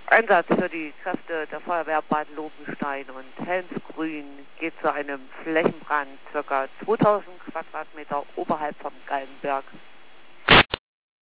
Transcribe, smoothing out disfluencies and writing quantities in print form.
Einsatz für die Kräfte der Feuerwehr Bad Lobenstein und Helmsgrün geht zu einem Flächenbrand ca. 2000 Quadratmeter oberhalb vom Galgenberg.